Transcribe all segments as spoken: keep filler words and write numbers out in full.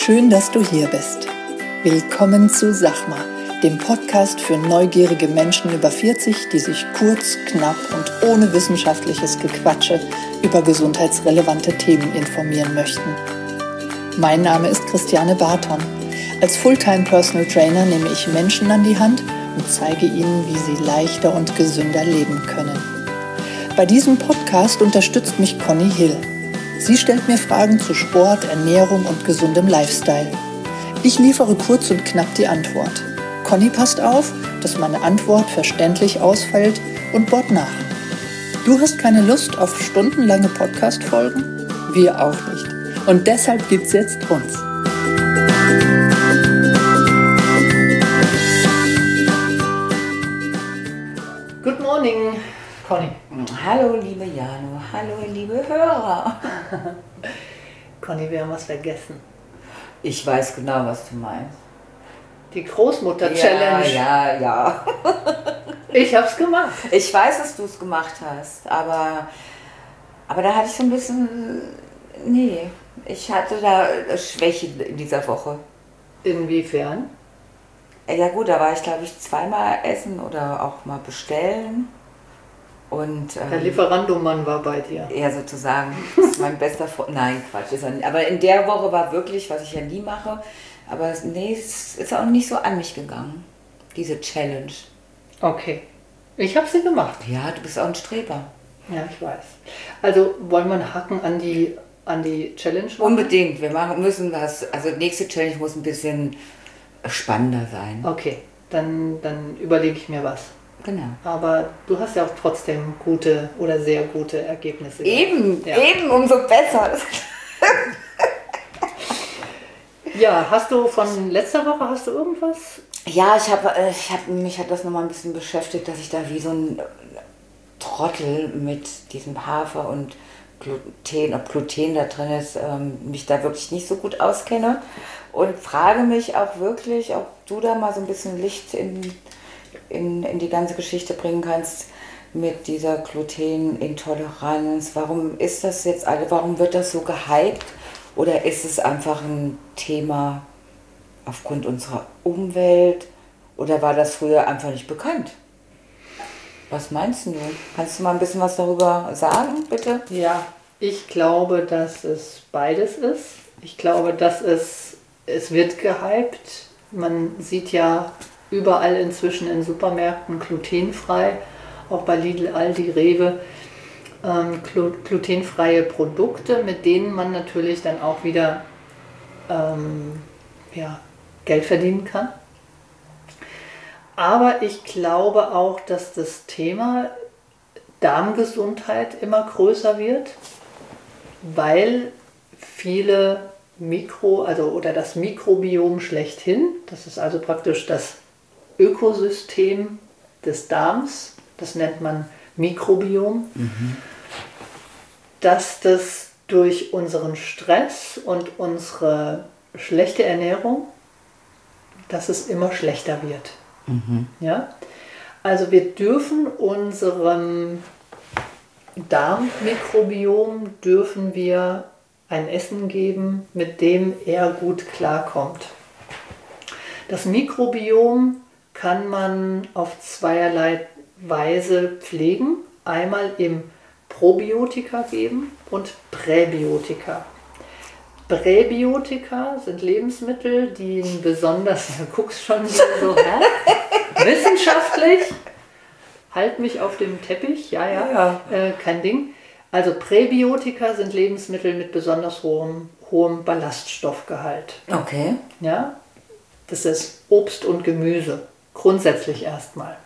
Schön, dass du hier bist. Willkommen zu Sachma, dem Podcast für neugierige Menschen über vierzig, die sich kurz, knapp und ohne wissenschaftliches Gequatsche über gesundheitsrelevante Themen informieren möchten. Mein Name ist Christiane Barton. Als Fulltime Personal Trainer nehme ich Menschen an die Hand und zeige ihnen, wie sie leichter und gesünder leben können. Bei diesem Podcast unterstützt mich Conny Hill. Sie stellt mir Fragen zu Sport, Ernährung und gesundem Lifestyle. Ich liefere kurz und knapp die Antwort. Conny passt auf, dass meine Antwort verständlich ausfällt und bohrt nach. Du hast keine Lust auf stundenlange Podcast-Folgen? Wir auch nicht. Und deshalb gibt's jetzt uns. Good morning, Conny. Hallo liebe Jano, hallo liebe Hörer. Conny, wir haben was vergessen. Ich weiß genau, was du meinst. Die Großmutter-Challenge. Ja, ja, ja. Ich hab's gemacht. Ich weiß, dass du es gemacht hast, aber, aber da hatte ich so ein bisschen, nee, ich hatte da Schwäche in dieser Woche. Inwiefern? Ja gut, da war ich glaube ich zweimal essen oder auch mal bestellen. Und, ähm, Der Lieferandomann war bei dir. Ja, sozusagen. Das ist mein bester Freund. Nein, Quatsch. Ist er nicht. Aber in der Woche war wirklich, was ich ja nie mache, aber nee, es ist auch nicht so an mich gegangen, diese Challenge. Okay. Ich habe sie gemacht. Ja, du bist auch ein Streber. Ja, ich weiß. Also wollen wir einen Haken an die, an die Challenge machen? Unbedingt. Wir machen, müssen was, also nächste Challenge muss ein bisschen spannender sein. Okay, dann, dann überlege ich mir was. Genau. Aber du hast ja auch trotzdem gute oder sehr gute Ergebnisse. Eben, ja. eben, umso besser. Ja, hast du von letzter Woche, hast du irgendwas? Ja, ich habe, ich hab, mich hat das nochmal ein bisschen beschäftigt, dass ich da wie so ein Trottel mit diesem Hafer und Gluten, ob Gluten da drin ist, ähm, mich da wirklich nicht so gut auskenne. Und frage mich auch wirklich, ob du da mal so ein bisschen Licht in... In, in die ganze Geschichte bringen kannst mit dieser Glutenintoleranz. Warum ist das jetzt alle, warum wird das so gehypt? Oder ist es einfach ein Thema aufgrund unserer Umwelt? Oder war das früher einfach nicht bekannt? Was meinst du? Kannst du mal ein bisschen was darüber sagen, bitte? Ja, ich glaube, dass es beides ist. Ich glaube, dass es, es wird gehypt. Man sieht ja überall inzwischen in Supermärkten glutenfrei, auch bei Lidl, Aldi, Rewe, ähm, glutenfreie Produkte, mit denen man natürlich dann auch wieder ähm, ja, Geld verdienen kann. Aber ich glaube auch, dass das Thema Darmgesundheit immer größer wird, weil viele Mikro, also oder das Mikrobiom schlechthin, das ist also praktisch das Ökosystem des Darms, das nennt man Mikrobiom, mhm. dass das durch unseren Stress und unsere schlechte Ernährung, dass es immer schlechter wird. Mhm. Ja? Also wir dürfen unserem Darmmikrobiom dürfen wir ein Essen geben, mit dem er gut klarkommt. Das Mikrobiom kann man auf zweierlei Weise pflegen. Einmal im Probiotika geben und Präbiotika. Präbiotika sind Lebensmittel, die besonders, ja, guckst schon so, hä? Wissenschaftlich, halt mich auf dem Teppich, ja, ja, ja. Äh, kein Ding. Also Präbiotika sind Lebensmittel mit besonders hohem, hohem Ballaststoffgehalt. Okay. Ja, das ist Obst und Gemüse. Grundsätzlich erstmal.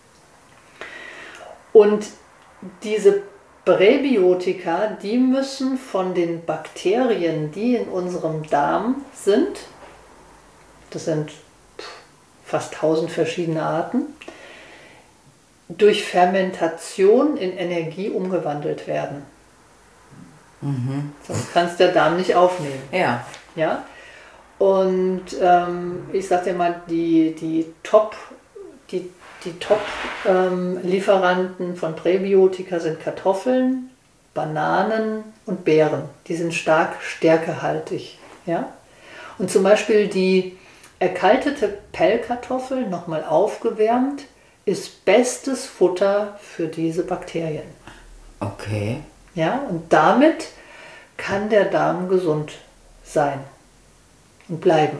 Und diese Präbiotika, die müssen von den Bakterien, die in unserem Darm sind, das sind fast tausend verschiedene Arten, durch Fermentation in Energie umgewandelt werden. Mhm. Sonst kannst der Darm nicht aufnehmen. Ja. Ja? Und ähm, ich sag dir mal, die, die Top, die, die Top-Lieferanten ähm, von Präbiotika sind Kartoffeln, Bananen und Beeren. Die sind stark stärkehaltig. Ja? Und zum Beispiel die erkaltete Pellkartoffel, nochmal aufgewärmt, ist bestes Futter für diese Bakterien. Okay. Ja, und damit kann der Darm gesund sein und bleiben.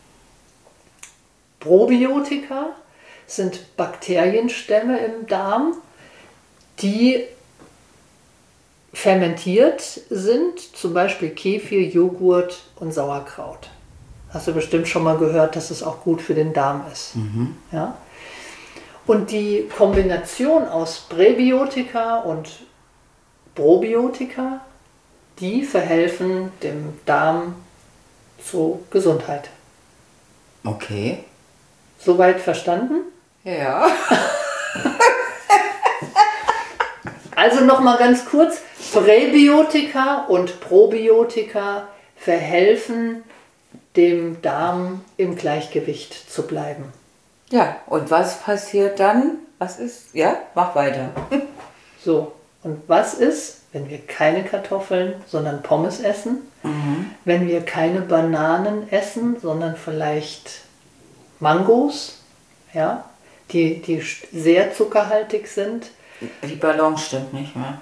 Probiotika sind Bakterienstämme im Darm, die fermentiert sind, zum Beispiel Kefir, Joghurt und Sauerkraut. Hast du bestimmt schon mal gehört, dass es auch gut für den Darm ist. Mhm. Ja? Und die Kombination aus Präbiotika und Probiotika, die verhelfen dem Darm zur Gesundheit. Okay. Soweit verstanden? Ja. Also nochmal ganz kurz, Präbiotika und Probiotika verhelfen dem Darm im Gleichgewicht zu bleiben. Ja, und was passiert dann? Was ist? Ja, mach weiter. So, und was ist, wenn wir keine Kartoffeln, sondern Pommes essen? Mhm. Wenn wir keine Bananen essen, sondern vielleicht Mangos, ja, die, die sehr zuckerhaltig sind? Die Balance stimmt nicht mehr.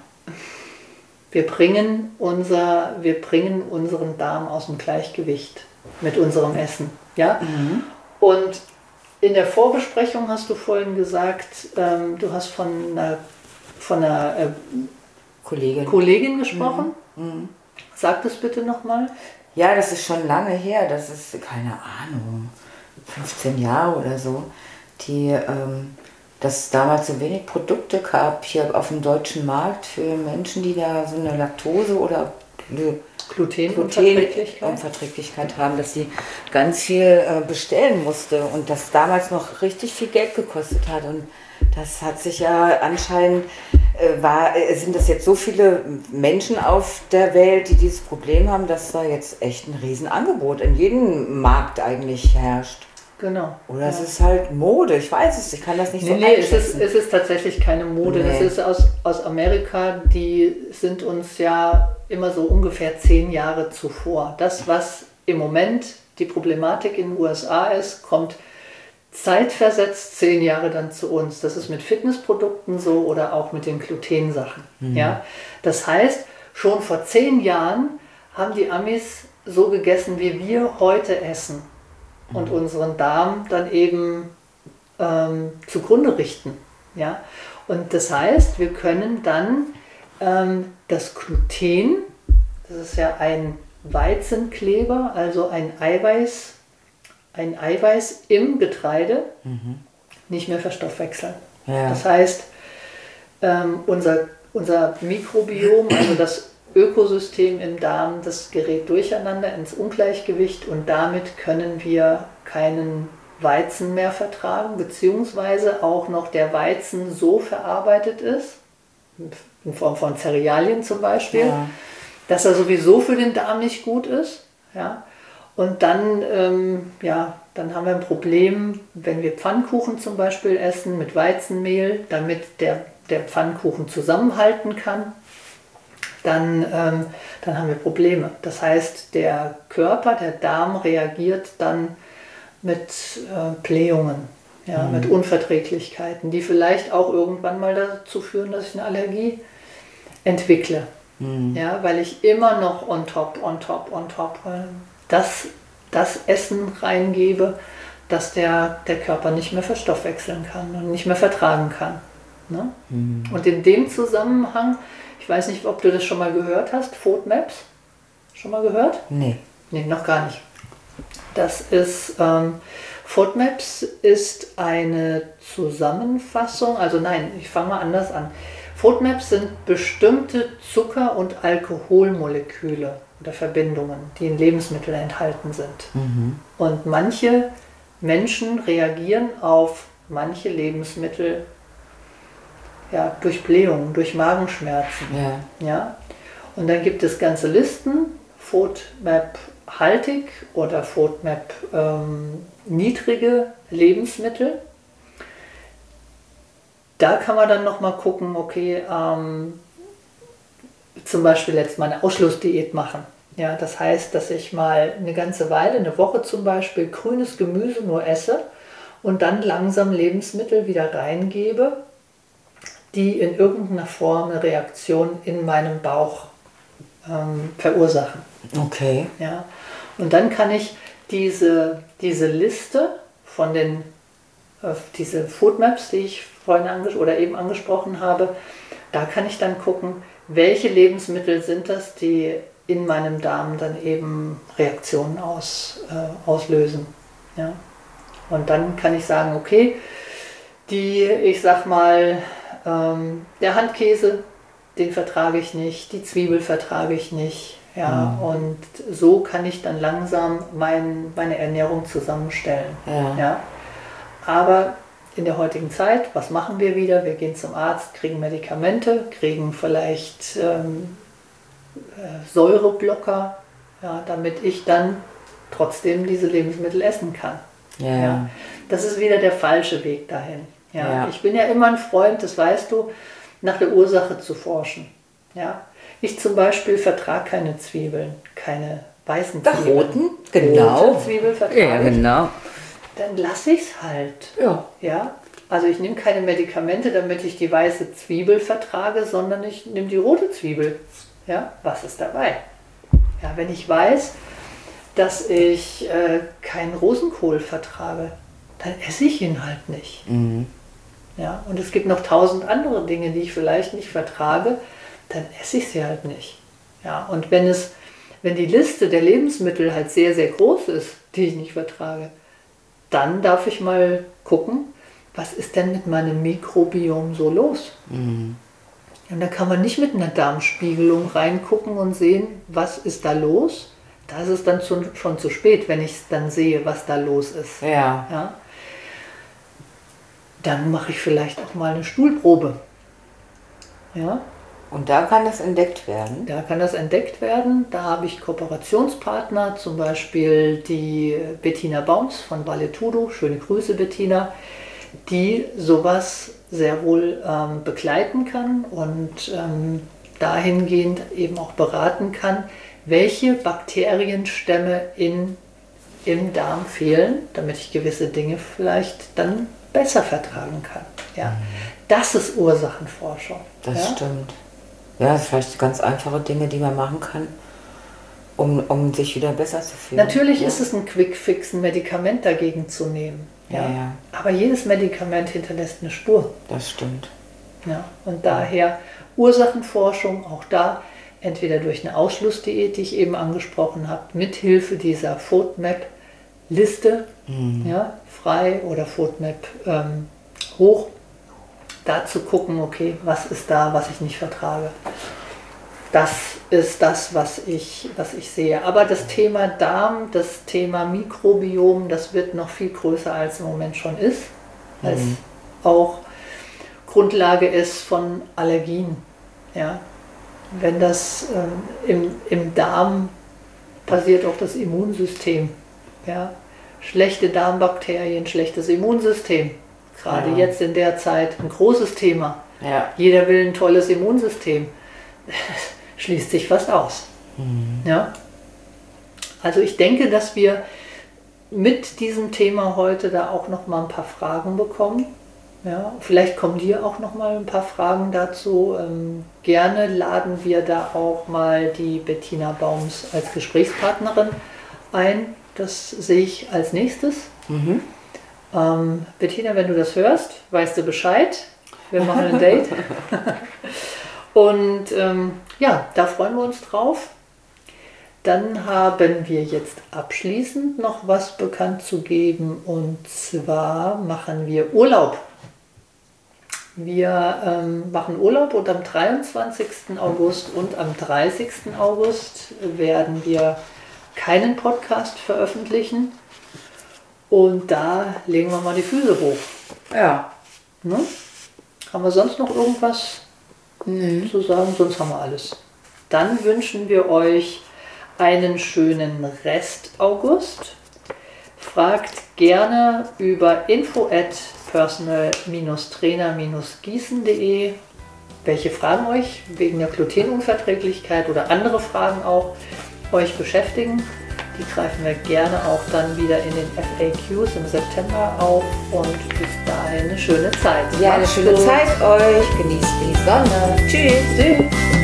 Wir bringen, unser, wir bringen unseren Darm aus dem Gleichgewicht mit unserem Essen. Ja? Mhm. Und in der Vorbesprechung hast du vorhin gesagt, ähm, du hast von einer, von einer äh, Kollegin. Kollegin gesprochen. Mhm. Mhm. Sag das bitte nochmal. Ja, das ist schon lange her. Das ist, keine Ahnung, fünfzehn Jahre oder so. Die, ähm, dass es damals so wenig Produkte gab hier auf dem deutschen Markt für Menschen, die da so eine Laktose oder eine Glutenunverträglichkeit Glutenunverträglichkeit haben, dass sie ganz viel äh, bestellen musste und das damals noch richtig viel Geld gekostet hat. Und das hat sich ja anscheinend, äh, war, äh, sind das jetzt so viele Menschen auf der Welt, die dieses Problem haben, dass da jetzt echt ein Riesenangebot in jedem Markt eigentlich herrscht. Genau. Oder es ja. ist halt Mode, ich weiß es, ich kann das nicht nee, so nee, es ist, es ist tatsächlich keine Mode. Nee. Das ist aus, aus Amerika, die sind uns ja immer so ungefähr zehn Jahre zuvor. Das, was im Moment die Problematik in den U S A ist, kommt zeitversetzt zehn Jahre dann zu uns. Das ist mit Fitnessprodukten so oder auch mit den Glutensachen. Mhm. Ja? Das heißt, schon vor zehn Jahren haben die Amis so gegessen, wie wir heute essen. Und unseren Darm dann eben ähm, zugrunde richten. Ja? Und das heißt, wir können dann ähm, das Gluten, das ist ja ein Weizenkleber, also ein Eiweiß, ein Eiweiß im Getreide, mhm. nicht mehr verstoffwechseln. Ja. Das heißt, ähm, unser, unser Mikrobiom, also das Ökosystem im Darm, das gerät durcheinander ins Ungleichgewicht und damit können wir keinen Weizen mehr vertragen, beziehungsweise auch noch der Weizen so verarbeitet ist, in Form von Cerealien zum Beispiel, ja. dass er sowieso für den Darm nicht gut ist. Ja? Und dann, ähm, ja, dann haben wir ein Problem, wenn wir Pfannkuchen zum Beispiel essen mit Weizenmehl, damit der, der Pfannkuchen zusammenhalten kann. Dann, ähm, dann haben wir Probleme. Das heißt, der Körper, der Darm reagiert dann mit äh, Blähungen, ja, mhm. mit Unverträglichkeiten, die vielleicht auch irgendwann mal dazu führen, dass ich eine Allergie entwickle. Mhm. Ja, weil ich immer noch on top, on top, on top äh, das, das Essen reingebe, das der, der Körper nicht mehr verstoffwechseln kann und nicht mehr vertragen kann. Ne? Mhm. Und in dem Zusammenhang, ich weiß nicht, ob du das schon mal gehört hast, FODMAPs. Schon mal gehört? Nee. Nee, noch gar nicht. Das ist, ähm, FODMAPs ist eine Zusammenfassung, also nein, ich fange mal anders an. FODMAPs sind bestimmte Zucker- und Alkoholmoleküle oder Verbindungen, die in Lebensmitteln enthalten sind. Mhm. Und manche Menschen reagieren auf manche Lebensmittel ja, durch Blähungen, durch Magenschmerzen. Ja. Ja? Und dann gibt es ganze Listen, FODMAP-haltig oder FODMAP-niedrige ähm, Lebensmittel. Da kann man dann nochmal gucken, okay, ähm, zum Beispiel jetzt mal eine Ausschlussdiät machen. Ja, das heißt, dass ich mal eine ganze Weile, eine Woche zum Beispiel, grünes Gemüse nur esse und dann langsam Lebensmittel wieder reingebe, die in irgendeiner Form eine Reaktion in meinem Bauch ähm, verursachen. Okay. Ja. Und dann kann ich diese, diese Liste von den, äh, diese Foodmaps, die ich vorhin anges- oder eben angesprochen habe, da kann ich dann gucken, welche Lebensmittel sind das, die in meinem Darm dann eben Reaktionen aus, äh, auslösen. Ja? Und dann kann ich sagen, okay, die, ich sag mal, ähm, der Handkäse, den vertrage ich nicht, die Zwiebel vertrage ich nicht. Ja? Mhm. Und so kann ich dann langsam mein, meine Ernährung zusammenstellen. Ja. Ja? Aber in der heutigen Zeit, was machen wir wieder? Wir gehen zum Arzt, kriegen Medikamente, kriegen vielleicht ähm, Säureblocker, ja, damit ich dann trotzdem diese Lebensmittel essen kann. Ja. Ja. Das ist wieder der falsche Weg dahin. Ja. Ja. Ich bin ja immer ein Freund, das weißt du, nach der Ursache zu forschen. Ja. Ich zum Beispiel vertrage keine Zwiebeln, keine weißen Zwiebeln. Roten? Genau. Rote Zwiebel vertrage ja, genau. ich. Dann lasse ich es halt. Ja. Ja. Also ich nehme keine Medikamente, damit ich die weiße Zwiebel vertrage, sondern ich nehme die rote Zwiebel. Ja, was ist dabei? Ja, wenn ich weiß, dass ich äh, keinen Rosenkohl vertrage, dann esse ich ihn halt nicht. Mhm. Ja, und es gibt noch tausend andere Dinge, die ich vielleicht nicht vertrage, dann esse ich sie halt nicht. Ja, und wenn es, wenn die Liste der Lebensmittel halt sehr, sehr groß ist, die ich nicht vertrage, dann darf ich mal gucken, was ist denn mit meinem Mikrobiom so los? Mhm. Und da kann man nicht mit einer Darmspiegelung reingucken und sehen, was ist da los. Da ist es dann zu, schon zu spät, wenn ich dann sehe, was da los ist. Ja. Ja? Dann mache ich vielleicht auch mal eine Stuhlprobe. Ja? Und da kann das entdeckt werden? Da kann das entdeckt werden. Da habe ich Kooperationspartner, zum Beispiel die Bettina Baums von Valetudo. Schöne Grüße, Bettina. Die sowas sehr wohl ähm, begleiten kann und ähm, dahingehend eben auch beraten kann, welche Bakterienstämme in, im Darm fehlen, damit ich gewisse Dinge vielleicht dann besser vertragen kann. Ja. Mhm. Das ist Ursachenforschung. Das ja? stimmt. Ja, das sind vielleicht ganz einfache Dinge, die man machen kann, um, um sich wieder besser zu fühlen. Natürlich ja. ist es ein Quick-Fix, ein Medikament dagegen zu nehmen. Ja. Ja, ja. Aber jedes Medikament hinterlässt eine Spur. Das stimmt. Ja. Und daher Ursachenforschung, auch da entweder durch eine Ausschlussdiät, die ich eben angesprochen habe, mithilfe dieser FODMAP-Liste, mhm. ja, frei oder FODMAP ähm, hoch, da zu gucken, okay, was ist da, was ich nicht vertrage. Das ist das, was ich, was ich sehe. Aber das Thema Darm, das Thema Mikrobiom, das wird noch viel größer, als im Moment schon ist. Als mhm. auch Grundlage ist von Allergien. Ja. Wenn das ähm, im, im Darm passiert, auch das Immunsystem. Ja. Schlechte Darmbakterien, schlechtes Immunsystem. Gerade ja. jetzt in der Zeit ein großes Thema. Ja. Jeder will ein tolles Immunsystem. Schließt sich fast aus. Mhm. Ja? Also ich denke, dass wir mit diesem Thema heute da auch noch mal ein paar Fragen bekommen. Ja? Vielleicht kommen dir auch noch mal ein paar Fragen dazu. Ähm, gerne laden wir da auch mal die Bettina Baums als Gesprächspartnerin ein. Das sehe ich als nächstes. Mhm. Ähm, Bettina, wenn du das hörst, weißt du Bescheid. Wir machen ein Date. Und ähm, ja, da freuen wir uns drauf. Dann haben wir jetzt abschließend noch was bekannt zu geben. Und zwar machen wir Urlaub. Wir ähm, machen Urlaub und am dreiundzwanzigsten August und am dreißigsten August werden wir keinen Podcast veröffentlichen. Und da legen wir mal die Füße hoch. Ja. Ne? Haben wir sonst noch irgendwas Nee. zu sagen? Sonst haben wir alles. Dann wünschen wir euch einen schönen Rest August. Fragt gerne über info at personal trainer gießen punkt de, welche Fragen euch wegen der Glutenunverträglichkeit oder andere Fragen auch euch beschäftigen. Die greifen wir gerne auch dann wieder in den F A Qs im September auf und bis dahin eine schöne Zeit. Ja, eine schöne Zeit euch. Genießt die Sonne. Tschüss. Tschüss.